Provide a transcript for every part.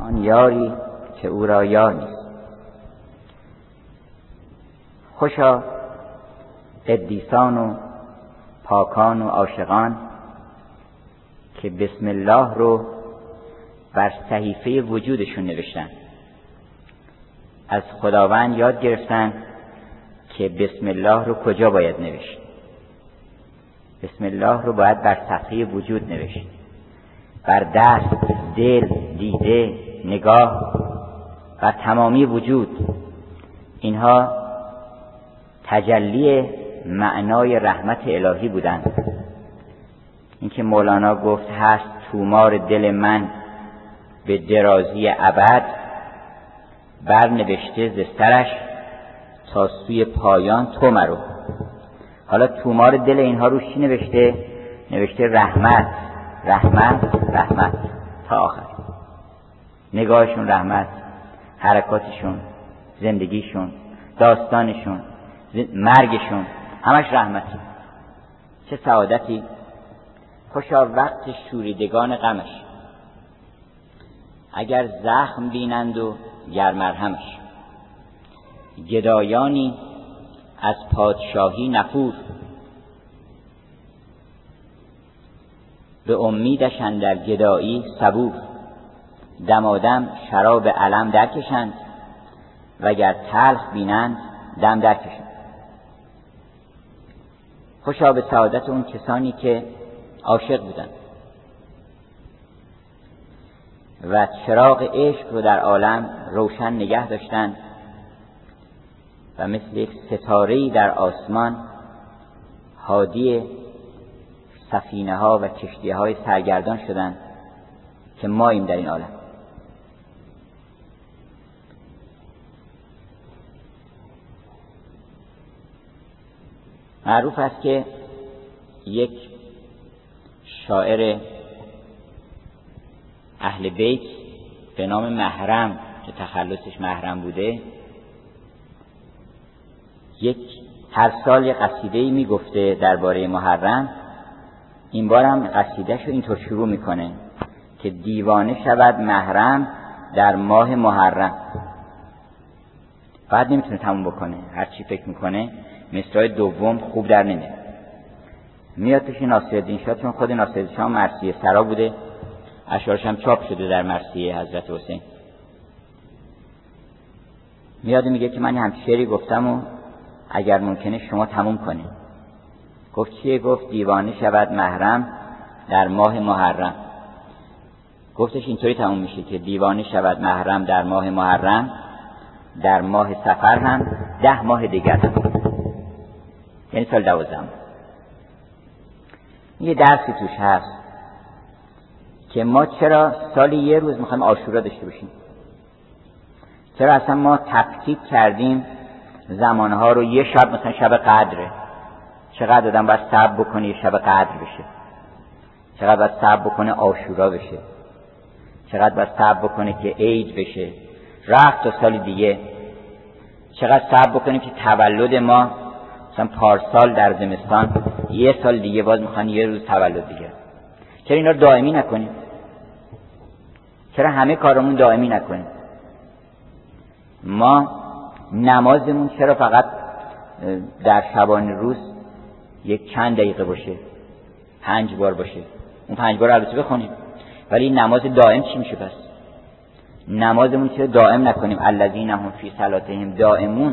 آن یاری که او را یار نیست. خوشا قدیسان و پاکان و عاشقان که بسم الله رو بر صحیفه وجودشون نوشتن، از خداوند یاد گرفتن که بسم الله رو کجا باید نوشت. بسم الله رو باید بر صفحه وجود نوشت، بر دست، دل، دیده، نگاه و تمامی وجود. اینها تجلی معنای رحمت الهی بودند. اینکه مولانا گفت هست تومار دل من به درازی ابد، برنوشته ز سرش تا سوی پایان تو مرو. حالا تومار دل اینها روش چی نوشته؟ نوشته رحمت، رحمت، رحمت تا آخر. نگاهشون رحمت، حرکاتشون، زندگیشون، داستانشون، مرگشون، همش رحمتی. چه سعادتی. خوشا وقت شوریدگان غمش، اگر زخم بینند و گر مرهمش. گدایانی از پادشاهی نفور، به امیدش اندر گدایی صبور. دمادم شراب الم درکشند، وگر تلخ بینند دم درکشند. خوشا به سعادت اون کسانی که عاشق بودند و چراغ عشق رو در عالم روشن نگه داشتند و مثل یک ستاره‌ای در آسمان هادی سفینه ها و کشتی های سرگردان شدند که ماییم در این عالم. معروف است که یک شاعر اهل بیت به نام محرم که تخلصش محرم بوده، هر سال یک قصیده‌ای میگفته درباره محرم. این بار هم قصیده‌شو اینطور شروع میکنه که دیوانه شود محرم در ماه محرم. بعد نمیتونه تموم بکنه، هر چی فکر میکنه مصرع دوم خوب در نمیاد. میاد توش ناصرالدین شاه، چون خود ناصرالدین شاه مرثیه سرا بوده، اشعارش هم چاپ شده در مرثیه حضرت حسین. میاد میگه که من هم شعری گفتم و اگر ممکنه شما تموم کنید. گفت چیه؟ گفت دیوانه شود محرم در ماه محرم. گفتش اینطوری تموم میشه که دیوانه شود محرم در ماه محرم، در ماه سفر هم 10 ماه دیگر هم، یعنی سال 12. یه درسی توش هست که ما چرا سالی یه روز میخوایم عاشورا داشته باشیم. چرا اصلا ما تفکیک کردیم زمانها رو. یه شب مثلا شب قدره، چقدر آدم باید صبر بکنه یه شب قدر بشه، چقدر باید صبر بکنه عاشورا بشه، چقدر باید صبر بکنه که عید بشه، رفت تا سال دیگه. چقدر صبر بکنیم که تولد ما مثلا پارسال در زمستان، یه سال دیگه باز میخوان یه روز تولد دیگه. چرا اینا رو دائمی نکنیم؟ چرا همه کارمون دائمی نکنیم؟ ما نمازمون چرا فقط در شبانه روز یک چند دقیقه باشه، 5 بار باشه؟ اون 5 بار البته بخونیم، ولی نماز دائم چی میشه پس؟ نمازمون چرا دائم نکنیم؟ الذین هم فی صلاتهم دائمون.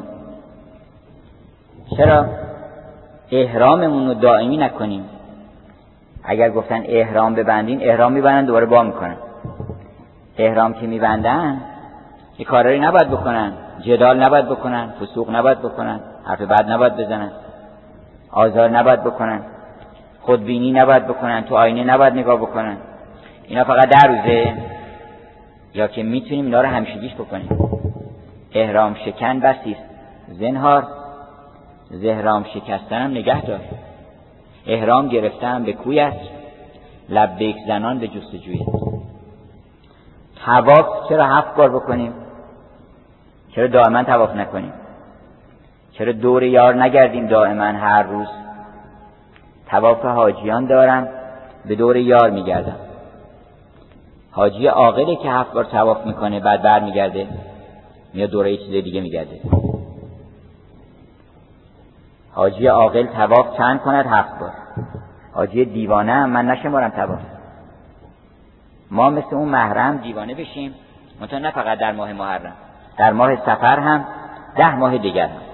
چرا احراممون رو دائمی نکنیم؟ اگر گفتن احرام ببندین، احرام میبندن دوباره با میکنن. احرام که میبندن یه کارایی نباید بکنن، جدال نباید بکنن، فسوق نباید بکنن، حرف بد نباید بزنن، آزار نباید بکنن، خودبینی نباید بکنن، تو آینه نباید نگاه بکنن. اینا فقط در روزه یا که میتونیم اینا رو همیشگیش بکنیم؟ احرام شکن بسیست زنهار، زهرام شکستنم نگه دار. احرام گرفتم به کویت، لبیک زنان به جستجویت. طواف چرا 7 بار بکنیم؟ چرا دائما طواف نکنیم؟ چرا دور یار نگردیم دائما هر روز؟ طواف حاجیان دارم، به دور یار میگردم. حاجی عاقلی که 7 بار طواف میکنه بعد برمیگرده میاد دوره یه چیز دیگه میگرده. حاجی عاقل طواف چند کند؟ 7 بار. حاجی دیوانه من نشمارم طواف. ما مثل اون محرم دیوانه بشیم، منتها نه فقط در ماه محرم، در ماه صفر هم 10 ماه دیگر هم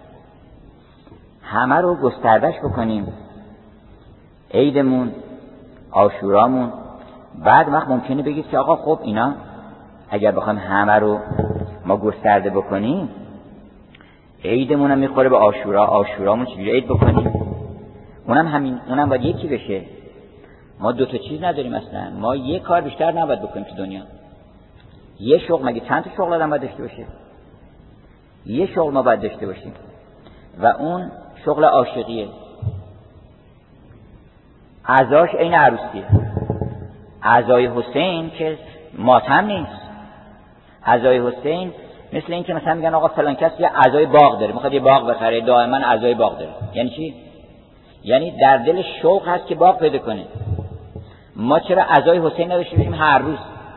همه رو گستردش بکنیم. عیدمون، عاشورامون. بعد وقت ممکنه بگید که آقا خب اینا اگر بخوایم همه رو ما گسترده بکنیم، عیدمون هم میخوره به عاشورا، عاشورامون چجوری عید بکنیم؟ اونم همین، اونم باید یکی بشه. ما 2 تا چیز نداریم اصلا. ما یه کار بیشتر نباید بکنیم تو دنیا. یه شغل، مگه چند تا شغل آدم باید داشته باشه؟ یه شغل ما باید داشته باشیم و اون شغل عاشقیه. عزاش عین عروسیه. عزای حسین که ماتم نیست. عزای حسین مثل این که مثلا میگن آقا فلان کس یه عزای باغ داره، میخواد یه باغ بخره، دائما عزای باغ داره. یعنی چی؟ یعنی در دل شوق هست که باغ پیدا کنه. ما چرا عزای حسین نداشته باشیم هر روز؟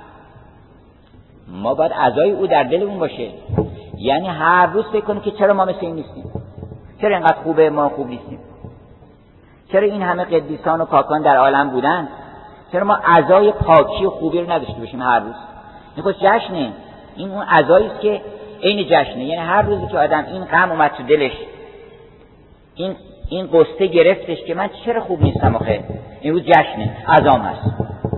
ما باید عزای او در دلمون باشه. یعنی هر روز فکر کنیم که چرا ما مثل این نیستیم، چرا اینقدر خوبه ما خوب نیستیم، چرا این همه قدیسان و پاکان در عالم بودن، چرا ما عزای پاکی و خوبی رو نداشته باشیم هر روز؟ این خود جشنه. این اون عزایی است که عین جشنه. یعنی هر روزی که آدم این غم اومد تو دلش، این قصه گرفتش که من چرا خوب نیستم آخه، این روز جشنه، عزام هست.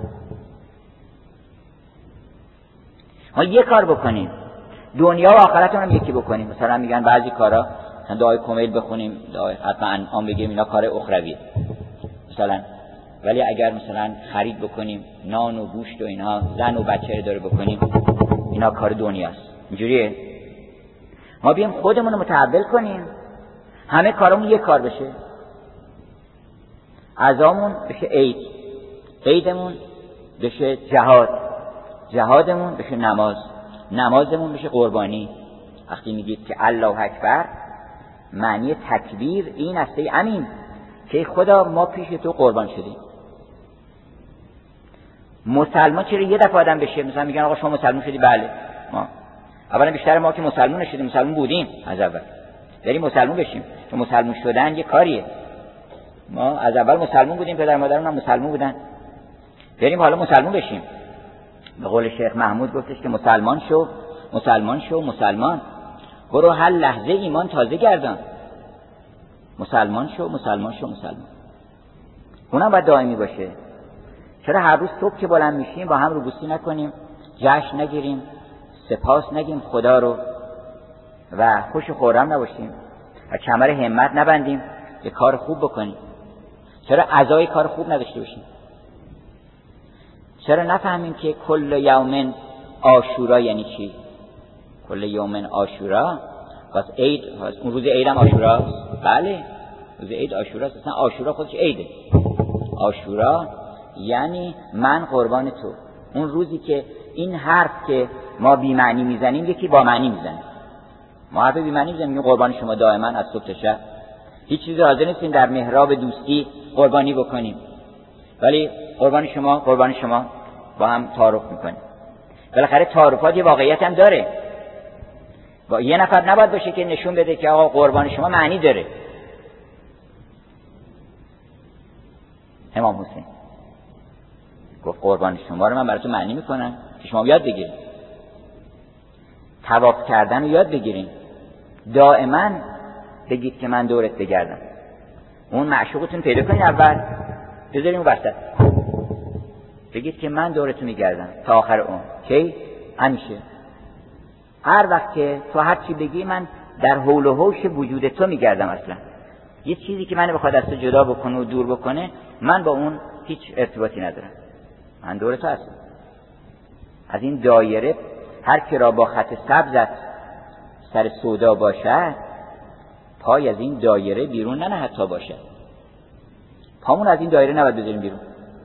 ما یه کار بکنیم، دنیا و آخرتون هم یکی بکنیم. مثلا میگن بعضی کارا، مثلا دعای کمیل بخونیم، دعای حتما انعام بگیم، اینا کار اخرویه مثلا. ولی اگر مثلا خرید بکنیم نان و گوشت و اینها، زن و بچه داره بکنیم، اینا کار دنیاست. اینجوریه. ما بیام خودمون رو متحول کنیم، همه کارمون یک کار بشه. عزامون بشه عید، عیدمون بشه جهاد، جهادمون بشه نماز، نمازمون بشه قربانی. وقتی میگید که الله اکبر، معنی تکبیر این است ای امین که خدا ما پیش تو قربان شدیم. مسلمان چرا یه دفعه آدم بشه؟ مثلا میگن آقا شما مسلمان شدی؟ بله. ما اولا بیشتر ما که مسلمان نشدیم، مسلمان بودیم از اول، بریم مسلمان بشیم. چون مسلمان شدن یه کاریه. ما از اول مسلمان بودیم، پدر مادرمون هم مسلمان بودن، بریم حالا مسلمان بشیم. به قول شیخ محمود گفتش که مسلمان شو، مسلمان شو، مسلمان. برو هر لحظه ایمان تازه گردان. مسلمان شو، مسلمان شو، مسلمان. اونم باید دائمی باشه. چرا هر روز صبح که بلند میشیم با هم روبوسی نکنیم، جشن نگیریم، سپاس نگیم خدا رو و خوش و خرم نباشیم و کمر همت نبندیم یه کار خوب بکنیم؟ چرا عزای کار خوب نداشته باشیم؟ چرا نفهمیم که کل یوم عاشورا یعنی چی؟ کل یوم عاشورا پس عید، اون روز عید هم عاشوراست. بله، روز عید عاشوراست. اصلا عاشورا خودش عیده. عاشورا یعنی من قربان تو. اون روزی که این حرف که ما بی معنی میزنیم یکی با معنی میزنه. ما حرف بی معنی میزنیم، قربان شما دائما از صبح تا شب. هیچ چیزی حاضر نیستیم در محراب دوستی قربانی بکنیم، ولی قربان شما، قربان شما با هم تعارف میکنیم. بالاخره تعارفات یه واقعیت هم داره. با یه نفر نباید باشه که نشون بده که آقا قربان شما معنی داره. امام حسین گفت قربان شما رو من براتون معنی میکنم که شما یاد بگیرید. طواف کردن رو یاد بگیرید. دائما بگید که من دورت بگردم. اون معشوقتون پیدا کنید، اول بذاریم اون وسط، بگید که من دورتون میگردم تا آخر اون. کی؟ همیشه. هر وقت که تو هر چی بگی من در حول و حوش وجود تو میگردم. اصلا یه چیزی که منو بخواد از تو جدا بکنه و دور بکنه، من با اون هیچ ارتباطی ندارم. من دور تو هستم. از این دایره هر کی را با خط سبزت سر سودا باشد، پای از این دایره بیرون ننهد تا باشد. پامون از این دایره نباید بذاریم بیرون.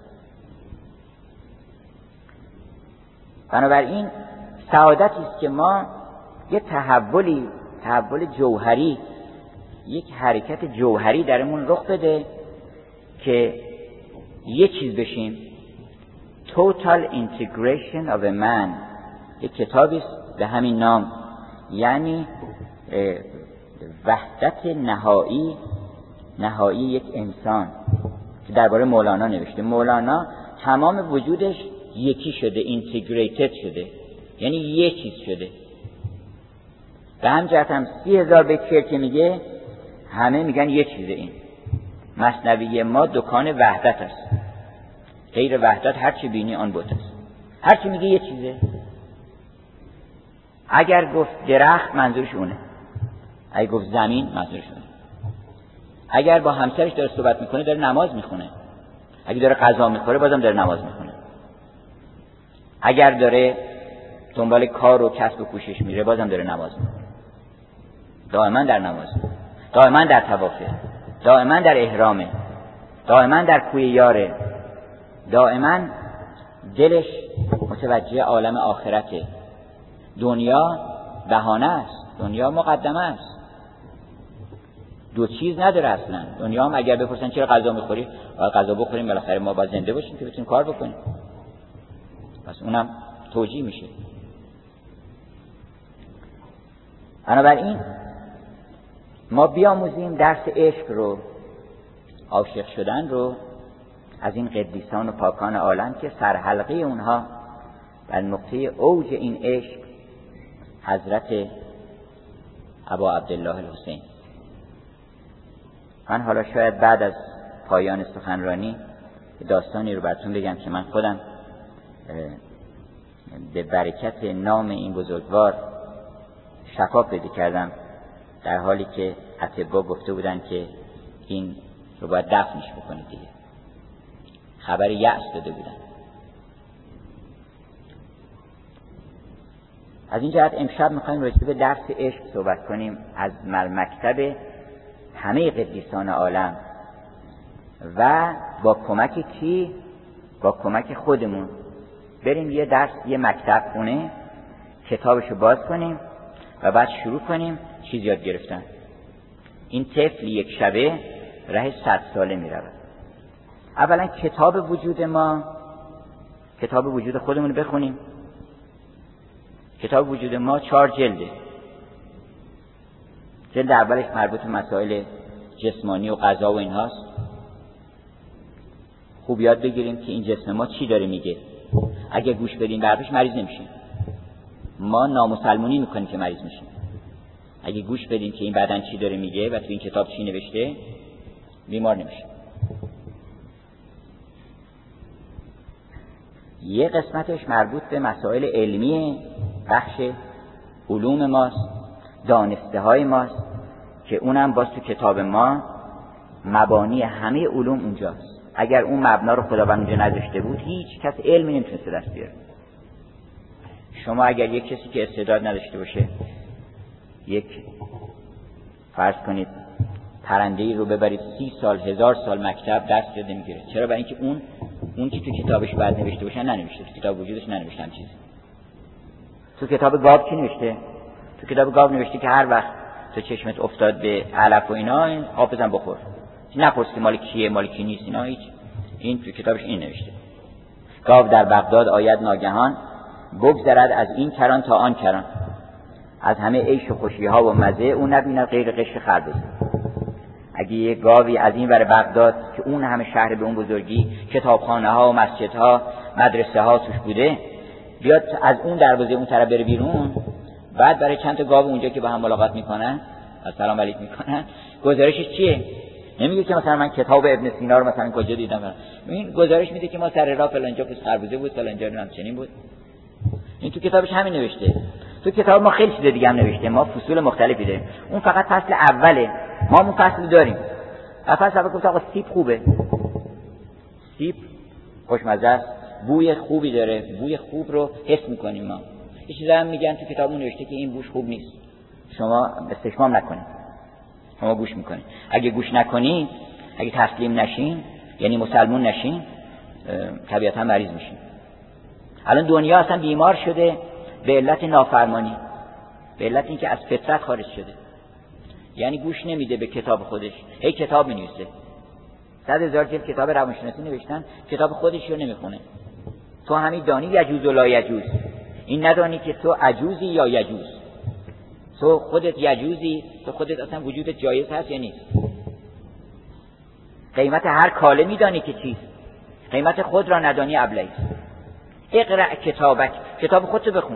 بنابراین سعادتی است که ما یه تحول جوهری، یک حرکت جوهری درمون رخ بده که یه چیز بشیم. Total Integration of a Man، یک کتابی است به همین نام، یعنی وحدت نهایی یک انسان که درباره مولانا نوشته. مولانا تمام وجودش یکی شده، اینتگریتد شده، یعنی یک چیز شده. به هم جهت هم 30,000 بیت شعر که میگه همه میگن یک چیزه. این مثنوی ما دکان وحدت است، غیر وحدت هر چی بینی آن بت است. هر چی میگه یک چیزه. اگر گفت درخت منظورش اونه، اگر گفت زمین منظورش اونه. اگر با همسرش داره صحبت میکنه داره نماز میخونه، اگر داره غذا میخوره بازم داره نماز میخونه، اگر داره دنبال کار و کسب و کوشش میره بازم داره نماز میخونه. دائما در نماز، دائما در طوافه، دائما در احرامه، دائما در کوی یاره، دائما دلش متوجه عالم آخرته. دنیا بهانه است، دنیا مقدمه است، دو چیز نداره اصلا. دنیا هم اگر بپرسن چرا غذا میخوری، باید غذا بخوریم، بالاخره ما باید زنده باشیم که بتونیم کار بکنیم، پس اونم توجیه میشه. بنابراین ما بیاموزیم درس عشق رو، عاشق شدن رو از این قدیسان و پاکان عالم که سرحلقه اونها در نقطه اوج این عشق حضرت ابا عبدالله الحسین. من حالا شاید بعد از پایان سخنرانی داستانی رو براتون بگم که من خودم به برکت نام این بزرگوار شفا پیدا کردم، در حالی که اطباء گفته بودن که این رو باید دفنش بکنید دیگه، خبر یأس داده بودن. از این جهت امشب میخوایم راجع به درس عشق صحبت کنیم از مکتب همه قدیسان عالم و با کمک کی؟ با کمک خودمون بریم یه درس، یه مکتب خونه، کتابشو باز کنیم و بعد شروع کنیم چیز یاد گرفتن. این طفل یک شبه ره 100 ساله می رود. اولا کتاب وجود ما، کتاب وجود خودمون رو بخونیم. کتاب وجود ما 4 جلده. جلد اولش مربوط به مسائل جسمانی و غذا و اینهاست. خوب یاد بگیریم که این جسم ما چی داره میگه. اگه گوش بدیم به حرفش مریض نمیشیم. ما نامسلمونی میکنیم که مریض میشیم. اگه گوش بدیم که این بدن چی داره میگه و تو این کتاب چی نوشته، بیمار نمیشیم. یه قسمتش مربوط به مسائل علمی، بخش علوم ماست، دانسته های ماست که اونم باز تو کتاب ما مبانی همه علوم اونجاست. اگر اون مبنا رو خداوند اونجا نذاشته بود هیچ کس علمی نمیتونست دست بیاره. شما اگر یک کسی که استعداد نداشته باشه، یک فرض کنید پرنده‌ای رو ببرید 30 سال 1000 سال مکتب درس یاد نمیگیره. چرا؟ برای اینکه اون که تو کتابش بعد نوشته باشن ننوشته، تو کتاب وجودش ننوشتن چیزی. تو کتاب گاو چی نوشته؟ تو کتاب گاو نوشته که هر وقت تو چشمت افتاد به علف و اینا آب بزن بخور. نپرس که مال کیه مال کی نیست، اینا هیچ. این تو کتابش این نوشته. گاو در بغداد آید ناگهان، بگذرد از این کران تا آن کران، از همه عیش و خوشی ها و مزه او نبیند غیر قشر خربزه. اگه یه گاوی از این ور بغداد که اون همه شهر به اون بزرگی کتابخانه ها و مسجدها مدرسه ها توش بوده، بیاد از اون دروازه اون طرف بره بیرون، بعد برای چند تا گاو اونجا که با هم ملاقات میکنن سلام علیک میکنن گزارشش چیه؟ نمیگه که مثلا من کتاب ابن سینا رو مثلا کجا دیدم، این گزارش میده که ما سر راه فلانجا پس خربوزه بود، فلانجا هم چنین بود. این تو کتابش همین نوشته. تو کتاب ما خیلی چیز دیگه هم نوشته، ما فصول مختلفی داریم. اون فقط فصل اوله، ما اون فصل داریم. فصل اول گفت آقا سیب خوبه، سیب خوشمزه است، بوی خوبی داره، بوی خوب رو حس میکنیم ما. یه چیزا هم میگن تو کتابمون نوشته که این بوش خوب نیست، شما استشمام نکنید، شما گوش میکنید. اگه گوش نکنید، اگه تسلیم نشین، یعنی مسلمون نشین، طبیعتا مریض میشین. الان دنیا اصلا بیمار شده به علت نافرمانی، به علت اینکه از فطرت خارج شده، یعنی گوش نمیده به کتاب خودش، هی کتاب می‌نویسه. 100,000 جلد کتاب روانشناسی نوشتن، کتاب خودش رو نمیخونه. تو همی دانی یجوز و لا یجوز، این ندانی که تو عجوزی یا یجوز، تو خودت یجوزی، تو خودت اصلا وجودت جایز هست یا نیست. قیمت هر کاله میدانی که چیست، قیمت خود را ندانی ابلهی. اقرأ کتابک، کتاب خودتو بخون.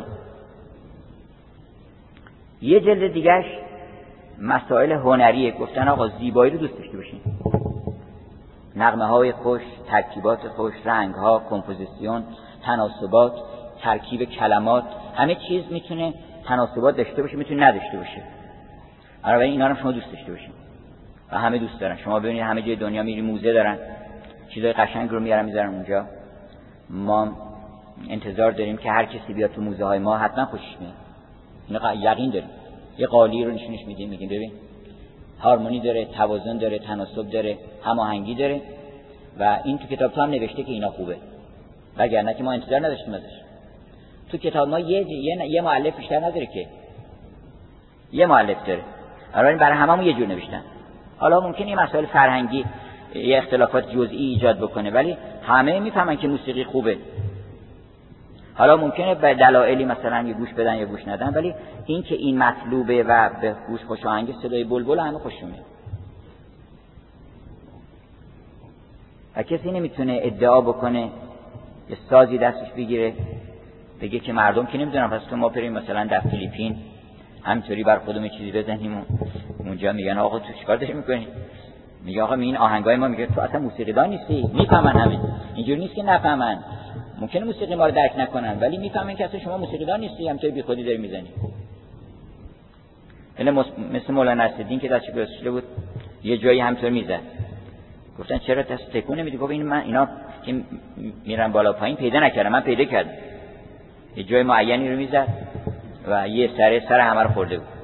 یه جلد دیگهش مسائل هنریه، گفتن آقا زیبایی رو دوست داشته باشین، نغمه های خوش، ترکیبات خوش، رنگ ها، کمپوزیسیون، تناسبات، ترکیب کلمات، همه چیز میتونه تناسبات داشته باشه، میتونه نداشته باشه. بنابراین اینا رو شما دوست داشته باشین و همه دوست دارن. شما ببینید همه جای دنیا میری موزه دارن، چیزای قشنگ رو میارن میذارن اونجا. ما انتظار داریم که هر کسی بیاد تو موزه های ما حتما خوشش میاد. اینا یقین داریم. یه قالی رو نشونش میدیم، میگیم ببین هارمونی داره، توازن داره، تناسب داره، هماهنگی داره و این تو کتاب هم نوشته که اینا خوبه، وگرنه که ما انتظار نداشتیم ازش. تو کتاب ما یه مؤلف بیشتر نداره که، یه مؤلف داره، برای هممون یه جور نوشتن. حالا ممکنه یه مسائل فرهنگی یه اختلافات جزئی ایجاد بکنه، ولی همه میفهمن که موسیقی خوبه. حالا ممکنه به دلایلی مثلا یه گوش بدن یا گوش ندن، ولی این که این مطلوبه و به گوش خوشاهنگ صدای بلبل همه خوششون میاد. و کسی نمیتونه ادعا بکنه یه سازی دستش بگیره بگه که مردم که نمیدونن پس تو ما بریم مثلا در فیلیپین همینطوری بر خودمون یه چیزی بزنیم و اونجا میگن آقا تو چیکار داری میکنی؟ میگه آقا این آهنگای ما، میگه تو اصلا موسیقیدان نیستی. میفهمن همین، اینجوری نیست که نفهمن. ممکنه موسیقی ما رو درک نکنن ولی میفهمن که اصلا شما موسیقیدان نیستی، همینطوری بی خودی داری میزنی. مثل مولانا نصرالدین که دستش گذاشته بود یه جایی همینطور میزد، گفتن چرا دست تکون نمیدی؟ گفت من اینا که میرن بالا پایین پیدا نکردم، من پیدا کردم. یه جای معینی رو میزد و یه سر همه رو خورده بود.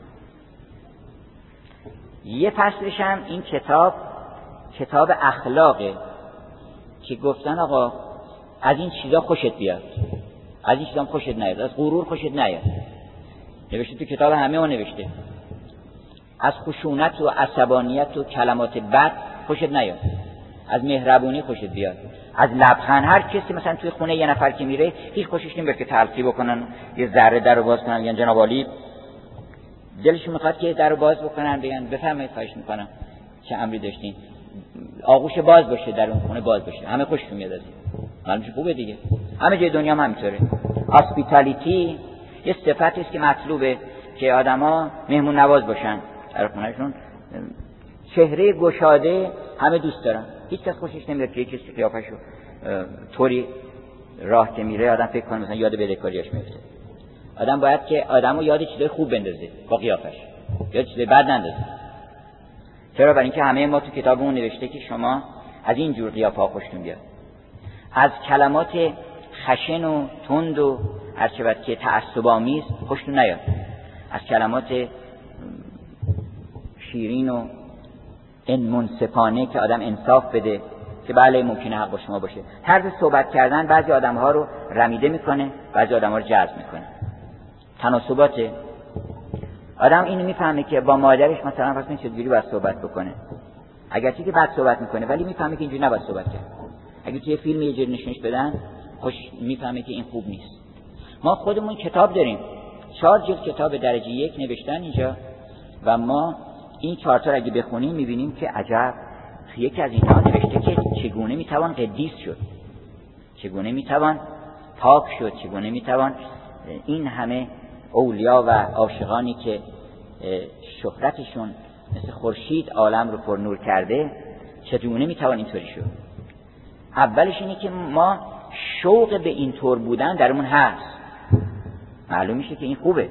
یه فصلش هم این کتاب اخلاقه که گفتن آقا از این چیزا خوشت بیاد، از این چیزا خوشت نیاد، از غرور خوشت نیاد. نوشته تو کتاب همه ما نوشته از خشونت و عصبانیت و کلمات بد خوشت نیاد، از مهربونی خوشت بیاد، از لبخند. هر کسی مثلا توی خونه یه نفر که میره هیچ خوشش نمیاد که تلخی بکنن، یه ذره درو باز کنن بگن جناب عالی، دلشون میخواد که درو باز بکنن بگن بفرمایید خواهش میکنم چه امری داشتین، آغوش باز باشه، در اون خونه باز باشه، همه خوششون میاد از این. معلومه خوبه دیگه. همه جای دنیا هم همینطوره. هاسپیتالیتی یه صفتی است که مطلوبه که آدما مهمون نواز باشن در خونهشون. چهره گشاده همه دوست دارن. هیچ کس خوشش نمیاد که کسی قیافشو طوری راه که میره آدم فکر کنه مثلا یاد بدهکاریاش میفته. آدم باید که آدمو یاد چیزای خوب بندازه با قیافش، یاد چیزای بد نندازه. چرا؟ برای اینکه همه ما تو کتابمون نوشته که شما از این جور قیافه‌ها خوشتون بیاد، از کلمات خشن و تند و هر چه وقت که تعصب‌آمیز خوشتون نیاد، از کلمات شیرین و منصفانه که آدم انصاف بده که بله ممکنه حق با شما باشه. طرز صحبت کردن بعضی آدم‌ها رو رمیده میکنه، بعضی آدم‌ها رو جذب میکنه. تناسبات آدم اینو میفهمه که با مادرش مثلا پس این چجوری باید صحبت بکنه، اگرچه که بد صحبت میکنه ولی میفهمه که اینجوری نباید صحبت کرد. اگه توی فیلم یه جوری نشونش بدن خوش میفهمه که این خوب نیست. ما خودمون کتاب داریم، 4 جلد کتاب درجه 1 نوشتن اینجا و ما این 4 تا اگه بخونیم میبینیم که عجب یکی از اینها نوشته که چگونه میتوان قدیس شد، چگونه میتوان پاک شد، چگونه میتوان این همه اولیا و عاشقانی که شهرتشون مثل خورشید عالم رو پر نور کرده چگونه میتوان اینطوری شد. اولش اینه که ما شوق به این طور بودن درمون هست، معلوم میشه که این خوبه.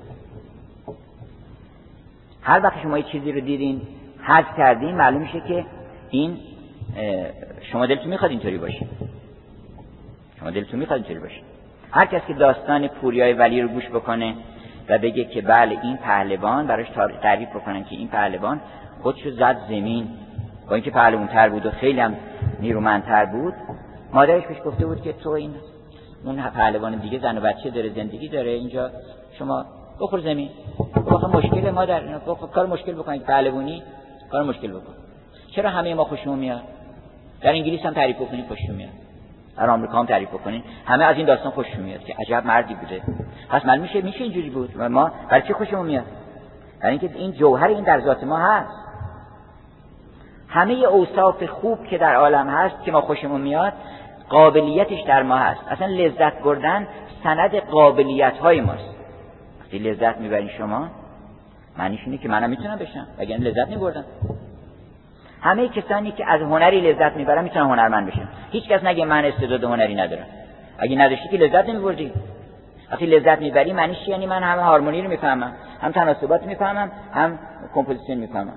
هر وقت شما یه چیزی رو دیدین حس کردین معلوم میشه که این شما دلتون میخواد اینطوری باشه، شما دلتون میخواد اینطوری باشه. هر کس که داستان پوریای ولی رو گوش بکنه و بگه که بله این پهلوان، براش تعریف بکنن که این پهلوان خودشو زد زمین، با اینکه پهلوان‌تر بود و خیلی هم نیرومندتر بود، مادرش بهش گفته بود که تو این اون پهلوان دیگه زن و بچه داره، زندگی داره، اینجا شما بخور زمین. واقعا مشکل مادر کار مشکل بکنید، پهلوانی کار مشکل بکن. چرا همه ما خوشمون میاد؟ در انگلیس هم تعریف بکنید خوشمون میاد. در آمریکا هم تعریف بکنین، همه از این داستان خوششون میاد که عجب مردی بوده. پس معلوم میشه اینجوری بود و ما برای چی خوشمون میاد؟ یعنی اینکه این جوهر این در ذات ما هست. همه اوصاف خوب که در عالم هست که ما خوشمون میاد قابلیتش در ما هست. اصلا لذت بردن سند قابلیت‌های ماست. وقتی لذت میبرین شما معنیش اینه که منم میتونم بشم، وگرنه لذت نمیبردم. همه کسانی که از هنری لذت میبرن میتونن هنرمند بشن. هیچ کس نگه من استعداد هنری ندارم. اگه نداشتی که لذت نمیبردی. وقتی لذت میبری معنیش یعنی من هم هارمونی رو میفهمم، هم تناسبات میفهمم، هم کمپوزیشن میفهمم.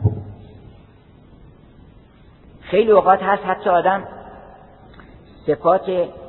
خیلی اوقات هست حتی آدم صفات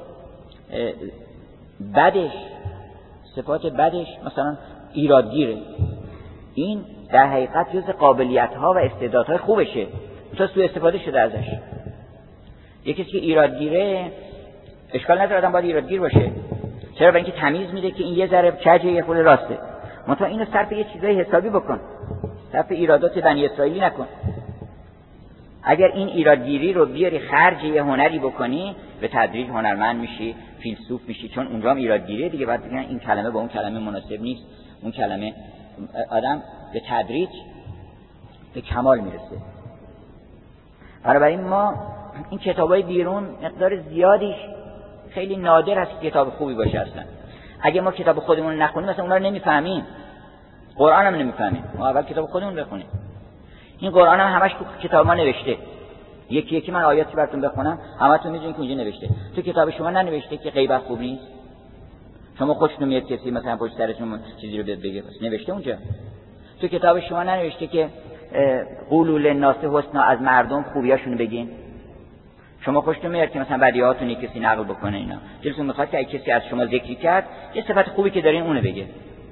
بدش مثلا ایرادگیره. این در حقیقت جز قابلیت‌ها و استعدادهای خوبشه، تا سوء استفاده شده ازش. یکی که ایرادگیره اشکال نداره، آدم باید ایرادگیر باشه. چرا؟ برای اینکه تمیز میده که این یه ذره کجه یه خورده راسته. منتها اینو صرف یه چیزای حسابی بکن، صرف ایرادات بنی اسرائیلی نکن. اگر این ایرادگیری رو بیاری خرج یه هنری بکنی به تدریج هنرمند میشی، فیلسوف میشی، چون اونجا هم ایرادگیریه دیگه. بعد بگن این کلمه با اون کلمه مناسب نیست، اون کلمه. آدم به تدریج به کمال میرسه. بنابراین ما این کتابای بیرون مقدار زیادیش خیلی نادر هست کتاب خوبی باشه اصلا. اگه ما کتاب خودمون نخونیم مثلا اونا رو نمیفهمیم. قرآن هم نمیفهمیم. ما اول کتاب خودمون بخونیم. این قرآن هم همش تو کتاب ما نوشته. یکی یکی من آیاتی براتون بخونم، همتون میدونید که اونجا نوشته. تو کتاب شما ننوشته که غیبت خوب نیست؟ شما خوشتون میاد کسی مثلا پشت سرتون چیزی رو بگه، بس نوشته اونجا. تو کتاب شما ننوشته که قولوا للناس حسنا، از مردم خوبیاشونو بگین؟ شما خوشتون میاد که مثلا بدیهاتون کسی نقل بکنه اینا. دلتون میخواد که اگه کسی از شما ذکری کرد یه صفت خوبی که دارین اونو بگه.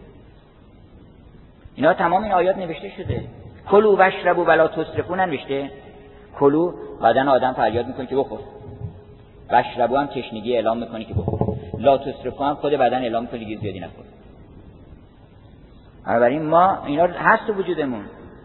اینا تمام این آیات نوشته شده. کلوا واشربوا ولا تسرفوا نوشته. کلوا بدن آدم فریاد میکنه که بخور. واشربوا هم تشنگی اعلام میکنه که بخور. لا تسرفوا هم خود بدن اعلام میکنه که زیادی نخور. بنابراین ما اینا هست تو وجودمون.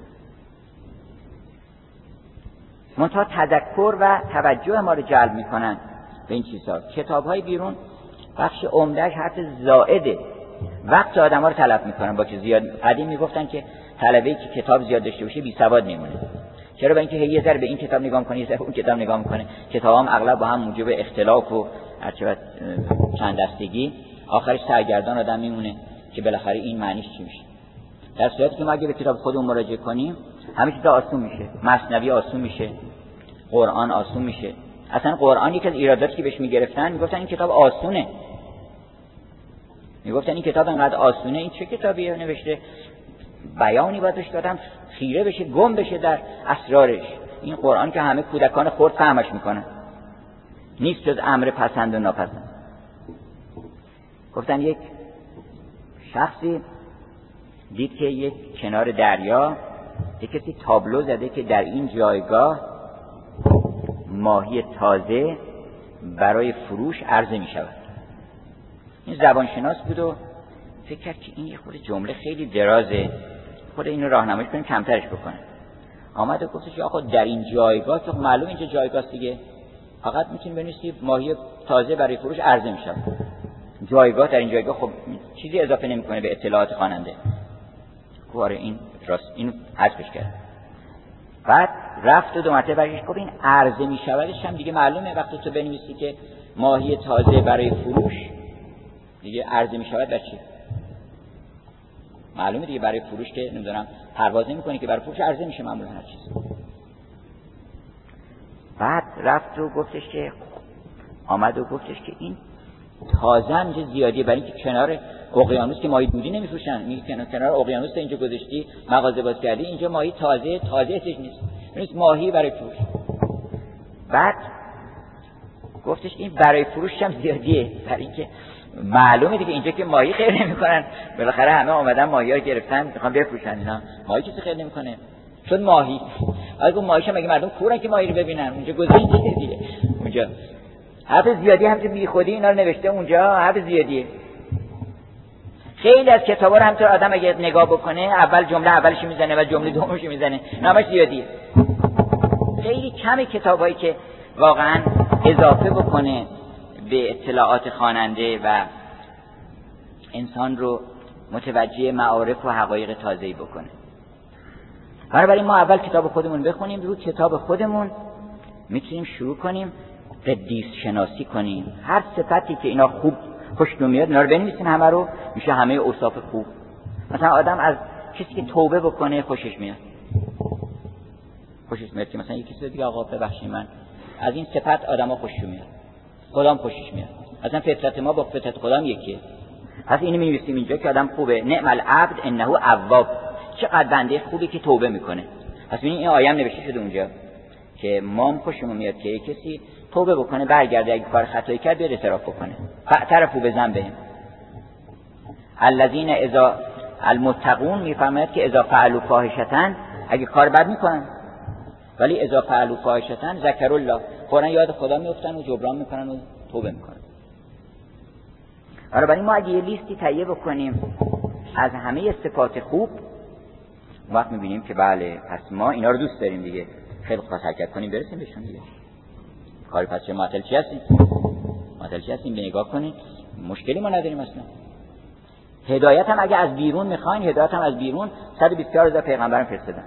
منتها تذکر و توجه ما رو جلب میکنن به این چیزها. کتاب‌های بیرون بخش عمده‌اش حرف زائده، وقت آدم‌ها رو تلف میکنن با که زیاد. قدیم میگفتن که طلبه‌ای که کتاب زیاد داشته باشه بی سواد میمونه. چرا؟ برای اینکه یه ذره به این کتاب نگاه میکنه، یه ذره اون کتاب نگاه میکنه. کتاب‌ها هم اغلب با هم موجب اختلاف و چند دستگی، آخرش سرگردان آدم میمونه که بالاخره این معنیش چی میشه. در صورتی که ما اگه به کتاب خودمون مراجعه کنیم همه چیز آسون میشه. مثنوی آسون میشه، قرآن آسون میشه. اصلا قرآن یک از ایراداتی که بهش میگرفتن میگفتن این کتاب آسونه. میگفتن این کتاب انقدر آسونه، این چه کتابیه نوشته؟ بیانی باید داشت آدم خیره بشه، گم بشه در اسرارش. این قرآن که همه کودکان خرد فهمش میکنن، نیست جز امر پسند و ناپسند. گفتن یک شخصی دید که یک کنار دریا یک کسی تابلو زده که در این جایگاه ماهی تازه برای فروش عرضه می شود. این زبانشناس بود و فکر کرد که این یه خود جمله خیلی درازه، خود اینو راهنمایی کنیم کمترش بکنه. آمد و گفتش آقا در این جایگاه که معلوم اینجا جایگاهست دیگه، فقط میتونی بنویسی ماهی تازه برای فروش عرضه می شود. جایگاه در این جایگاه خب چیزی اضافه نمیکنه به اطلاعات خواننده. کواره این راست اینو حذفش کرد. بعد رفت و دو مرتبه برگشت گفت این عرضه می شودش هم دیگه معلومه. وقتی تو بنویسی که ماهی تازه برای فروش، دیگه عرضه می شود در چی؟ معلومه دیگه برای فروش که نمیدونم پرواز نمی‌کنه که برای فروش عرضه میشه معمولا هر چیز. بعد رفت و گفتش که آمد و گفتش که این تازه اینجا زیادیه، برای اینکه کنار اقیانوس که ماهی دودی نمیفروشن، میگه کنار اقیانوس اینجا گذاشتی مغازه باز کردی، اینجا ماهی تازه هیچ نیست، نیست ماهی برای فروش. بعد گفتش این برای فروش هم زیادیه، برای اینکه معلومه دیگه اینجا که ماهی خیر نمیکنن، بالاخره همه اومدن ماهی ها گرفتن میخوان بفروشن، اینا ماهی کسی خیر نمیکنه چون ماهی. اگه ماهیش مگه مردم کورن که ماهی رو ببینن؟ اونجا گزینه دیگه، اونجا حرف زیادی هم که بی خودی اینا رو نوشته اونجا، حرف زیادیه. خیلی از کتابا رو همینطور آدم اگه نگاه بکنه اول جمله اولش میزنه و جمله دومش میزنه، نامش زیادیه. خیلی کم کتابایی که واقعا اضافه بکنه به اطلاعات خواننده و انسان رو متوجه معارف و حقایق تازه‌ای بکنه. بنابراین ما اول کتاب خودمون بخونیم، رو کتاب خودمون میتونیم شروع کنیم قدیس شناسی کنیم. هر صفتی که اینا خوب خوشتون میاد اینا رو بنویسیم، همه رو میشه همه اوصاف خوب. مثلا آدم از کسی که توبه بکنه خوشش میاد، که مثلا یکی کسی دیگه آقا ببخشید من از این صفت آدما خوشش میاد، خدام خوشش میاد. مثلا فطرت ما با فطرت خدام یکیه. پس اینو می‌نویسیم اینجا که آدم خوبه، نعم العبد انه اواب، چقدر بنده خوبی که توبه میکنه. پس ببینید این آیه هم نوشته شده اونجا که ما خوشمون میاد که کسی توبه بکنه، برگرده، اگه کار خطایی کرد بیاد اعتراف بکنه. فاعترفوا بذنبهم. الذين اذا المتقون میفرماید که اذا فعلوا فاحشة، اگه کار بد میکنن ولی اذا فعلوا فاحشة ذکروا الله، فوراً یاد خدا میافتن و جبران میکنن و توبه میکنن. برای ما اگه یه لیستی تهیه بکنیم از همه صفات خوب، وقت میبینیم که بله پس ما اینا رو دوست داریم دیگه، خیلی خواست حرکت کنیم برسیم بهشون دیگه. کاری پس چه معطل چی هستیم؟ معطل چی هستیم؟ به نگاه کنید، مشکلی ما نداریم اصلا. هدایت هم اگه از بیرون میخواین، هدایت هم از بیرون 124,000 پیغمبرم فرستادن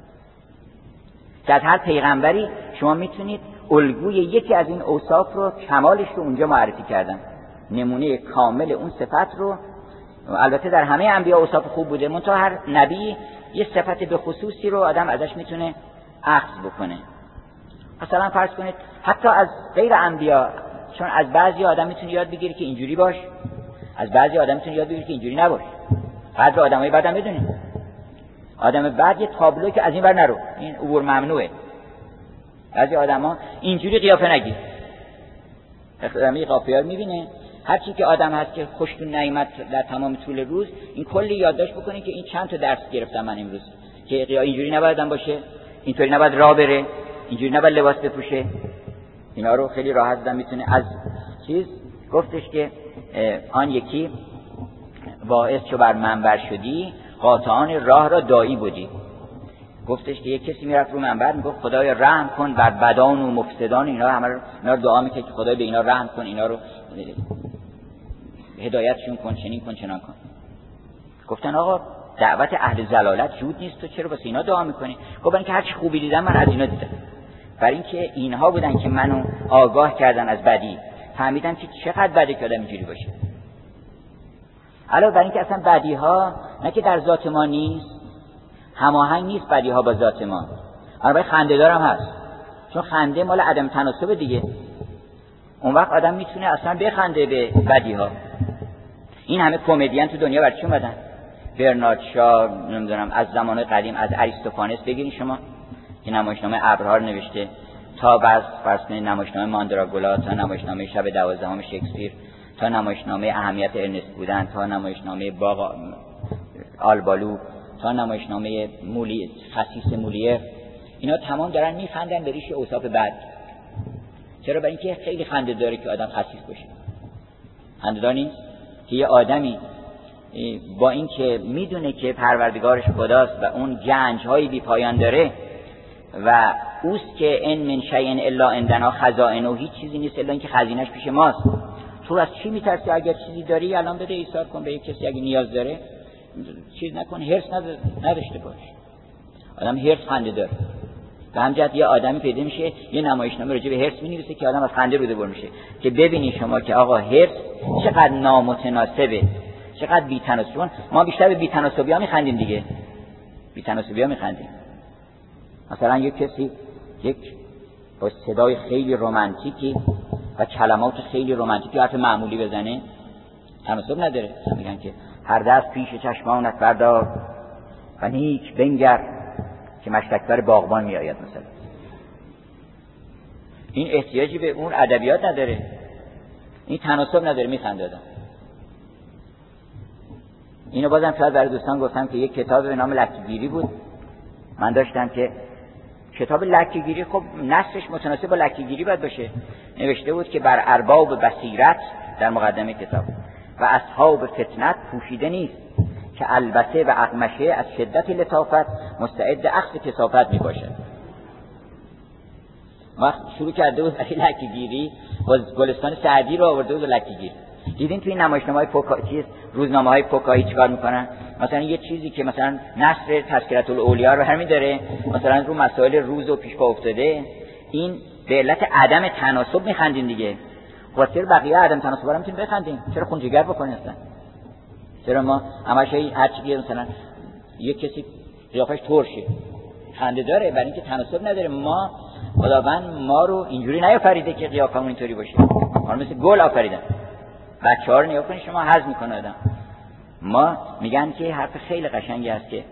که از هر پیغمبری شما میتونید الگوی یکی از این اوصاف رو، کمالش رو اونجا معرفی کردن، نمونه کامل اون صفت رو. البته در همه انبیا اوصاف خوب بوده، منتها هر نبی یه صفت به خصوصی رو آدم ازش میتونه اخذ بکنه. مثلا فرض کنید حتی از غیر انبیا، چون از بعضی آدم میتونه یاد بگیره که اینجوری باش، از بعضی آدم میتونه یاد بگیره که اینجوری نباش. قدر آدمای بعدم بدونید، آدم بعد یه تابلو که از این ور نرو، این عبور ممنوعه. بعضی آدما اینجوری قیافه نگیر، اخلامی قافیار میبینه. هر چی که آدم هست که خوشتون نیامد در تمام طول روز، این کلی یادداشت بکنین که این چند تا درس گرفتم من امروز، که اینجوری نباید آدم باشه، اینطوری نباید راه بره، اینجوری نباید لباس بپوشه. اینا رو خیلی راحت آدم میتونه. از چیز گفتش که آن یکی واعظ چو بر منبر شدی، قاطعان راه را داعی بودی. گفتش که یک کسی میرفت رو منبر میگفت خدایا رحم کن بر بدان و مفسدان، اینا همه رو دعا میکنه که خدایا به اینا رحم کن، اینا رو هدایتشون کن، چنین کن چنان کن. گفتن آقا دعوت اهل ضلالت جود نیست، تو چرا واسه اینا دعا میکنی؟ گفتن که هر چی خوبی دیدم من از اینا دیدم. برای اینکه اینها بودن که منو آگاه کردن از بدی، فهمیدم که چقدر بده که آدم اینجوری باشه. علاوه بر اینکه اصلا بدی ها نه که در ذات ما نیست، هماهنگ نیست بدی ها با ذات ما. البته خنده دارم هست، چون خنده مال عدم تناسب دیگه. اون وقت آدم میتونه اصلا بخنده به بدی ها. این همه کمدین تو دنیا برای چی اومدن؟ برنارد شا، نمیدونم از زمان قدیم، از اریستوفانس بگیرین شما که نمایشنامه ابرها رو نوشته، تا فرض کنید نمایشنامه ماندراگولا، تا نمایشنامه شب 12 شکسپیر، تا نمایشنامه اهمیت ارنست بودن، تا نمایشنامه باغ آلبالو، تا نمایشنامه خسیس مولیر، اینا تمام دارن میخندن به ریش اوصاف بد. چرا؟ برای اینکه خیلی خنده داره که آدم خسیس باشه. خنده دار نیست که یه آدمی با اینکه میدونه که پروردگارش خداست و اون گنج‌های بی پایان داره و اوست که ان من شیء الا عندنا خزائنه، هیچ چیزی نیست الا اینکه خزینه‌اش پیش ماست. تو از چی میترسی؟ اگر چیزی داری الان بده ایثار کن به یک کسی، اگه نیاز داره چیز نکن، هرس نداشته باش. آدم هرس خنده داره. به همجهت یه آدمی پیدا میشه یه نمایشنامه راجع به هرس می‌نویسه که آدم از خنده روده بر میشه، که ببینید شما که آقا هرس چقدر نامتناسبه، چقدر بی‌تناسب. ما بیشتر به بی‌تناسبی‌ها می‌خندیم دیگه، بی‌تناسبی‌ها می‌خندیم. مثلا یک کسی با صدای خیلی رمانتیکی و کلمات خیلی رمانتیکی حرف معمولی بزنه، تناسب نداره. میگن که هر دست پیش چشمانت بردار و نیک بنگر که مشتکبر باغبان می آید. مثلا این احتیاجی به اون ادبیات نداره، این تناسب نداره، میخنده آدم. اینو بازم شاید برای دوستان گفتم که یک کتاب به نام لکه‌گیری بود. من داشتم که کتاب لکه‌گیری خب نصش متناسب با لکه‌گیری باید باشه. نوشته بود که بر ارباب بصیرت در مقدمه کتاب و اصحاب فتنت پوشیده نیست که البته و اقمشه از شدت لطافت مستعد اخذ کثافت می باشد. وقت شروع کرده بود برای لکه‌گیری، باز گلستان سعدی رو آورده بود لکه‌گیری. دیدین توی نمایشنامه‌های چیز روزنامه‌های فکاهی چیکار میکنن؟ مثلا یه چیزی که مثلا نصر تذکرة الاولیاء رو همین داره، مثلا رو مسائل روز و پیش پا افتاده، این به علت عدم تناسب میخندین دیگه. واسه بقیه عدم تناسب رو میتونیم بخندیم، چرا خون جگر بکنیم اصلا؟ چرا ما همش هر چیزی مثلا یه کسی قیافش ترشه خنده داره برای اینکه تناسب نداره؟ ما خداوند ما رو اینجوری نیافریده که قیافمون اینطوری باشه، ما مثل گل آفریدن. بچه‌ها رو نگاه کنید شما، هضم میکنه آدم. ما میگن که حرف خیلی قشنگی هست که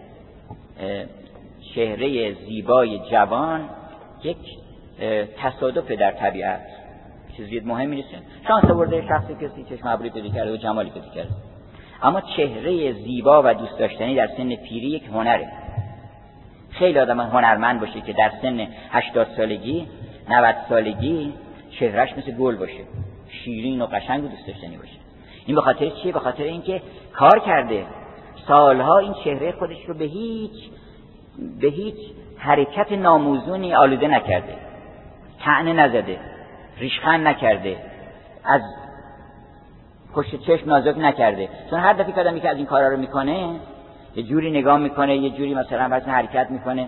چهره زیبای جوان یک تصادف در طبیعت، چیزی مهمی نیست. شانس آورده شخصی کسی چشم ابروی پیدا کرده و جمالی پیدا کرده، اما چهره زیبا و دوست داشتنی در سن پیری یک هنره. خیلی آدم هنرمند باشه که در سن 80 سالگی 90 سالگی چهرهش مثل گل باشه، شیرین و قشنگ و دوست داشتنی باشه. این به خاطر چیه؟ به خاطر اینکه کار کرده سالها این چهره خودش رو به هیچ حرکت ناموزونی آلوده نکرده، طعنه نزده، ریشخند نکرده، از پشت چشم نازک نکرده. چون هر دفعه که آدمی که از این کارا رو میکنه یه جوری نگاه میکنه، یه جوری مثلا واسه حرکت میکنه،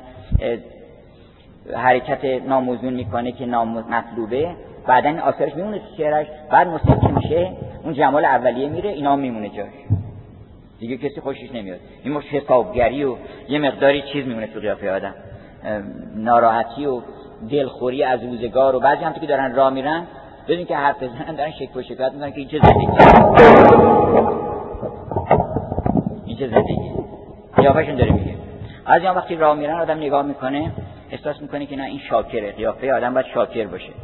حرکت ناموزون میکنه که مطلوبه، بعدن این آثارش میمونه تو چهرهش، بعد مستحکم میشه، اون جمال اولیه میره، اینا میمونه جاش، دیگه کسی خوشش نمیاد. این مش حسابگری و یه مقداری چیز میمونه تو قیافه آدم، ناراحتی و دلخوری از روزگار. و بعضی هم که دارن راه میرن بدون که حرف بزنن دارن شک و شکایت میکنن که این چه زندگی قیافه‌شون داره میگه. بعضی هم وقتی راه میرن آدم نگاه میکنه احساس میکنه که نه این شاکره، قیافه آدم باید شاکر باشه.